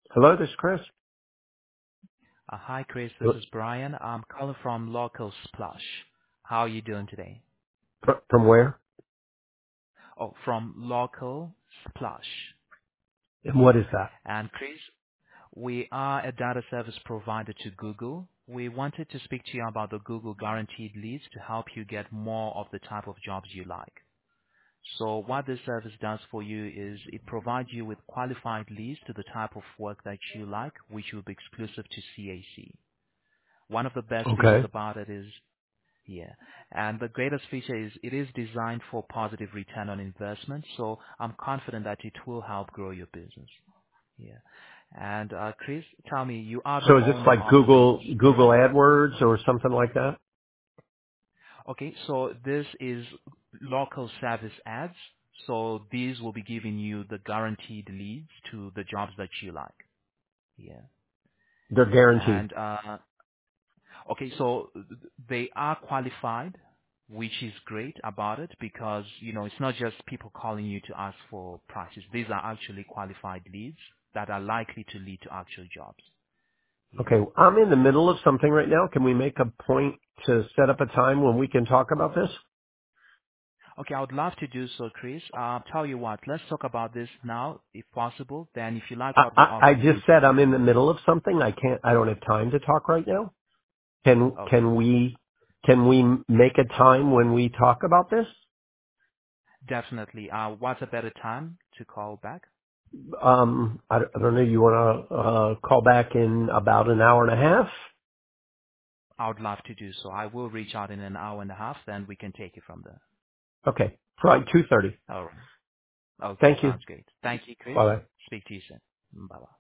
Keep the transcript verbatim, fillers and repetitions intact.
Hello, this is Chris. Uh, Hi, Chris. This Fr- is Brian. I'm calling from Local Splash. How are you doing today? From where? Oh, from Local Splash. And what is that? And Chris, we are a data service provider to Google. We wanted to speak to you about the Google Guaranteed Leads to help you get more of the type of jobs you like. So what this service does for you is it provides you with qualified leads to the type of work that you like, which will be exclusive to C A C. One of the best features Okay. about it is Yeah. And the greatest feature is it is designed for positive return on investment, so I'm confident that it will help grow your business. Yeah. And uh, Chris, tell me, you are the So is this owner like of this, Google, Google AdWords or something like that? okay, so this is local service ads, so these will be giving you the guaranteed leads to the jobs that you like. Yeah. They're guaranteed. And uh, Okay, so th- they are qualified, which is great about it because, you know, it's not just people calling you to ask for prices. These are actually qualified leads that are likely to lead to actual jobs. Yeah. Okay. I'm in the middle of something right now. Can we make a point to set up a time when we can talk about this? Okay, I would love to do so, Chris. Uh, tell you what, let's talk about this now, if possible. Then if you like I, what we I, I offer, just we said can. I'm in the middle of something. I can't, I don't have time to talk right now. Can, Okay, can we, can we make a time when we talk about this? definitely. Uh, what's a better time to call back? Um, I, I don't know. You want to, uh, call back in about an hour and a half? I would love to do so. I will reach out in an hour and a half, then we can take it from there. Okay. Probably two thirty. All right. Okay, Thank you. sounds great. Thank you, Chris. Bye. Speak to you soon. Bye-bye.